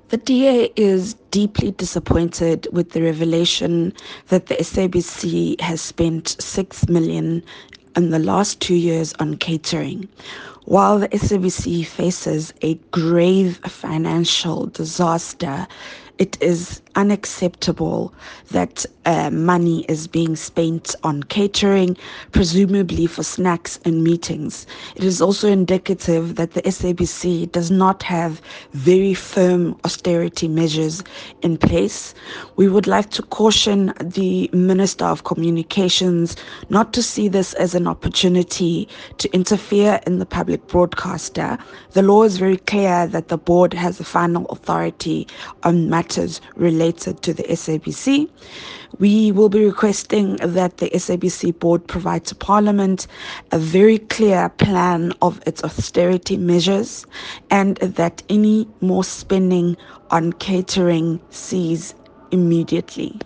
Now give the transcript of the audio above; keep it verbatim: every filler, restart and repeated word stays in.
The D A is deeply disappointed with the revelation that the S A B C has spent six million in the last two years on catering. While the S A B C faces a grave financial disaster, it is unacceptable that uh, money is being spent on catering, presumably for snacks and meetings. It is also indicative that the S A B C does not have very firm austerity measures in place. We would like to caution the Minister of Communications not to see this as an opportunity to interfere in the public broadcaster. The law is very clear that the board has the final authority on matters related to the S A B C. We will be requesting that the S A B C board provide to Parliament a very clear plan of its austerity measures, and that any more spending on catering cease immediately.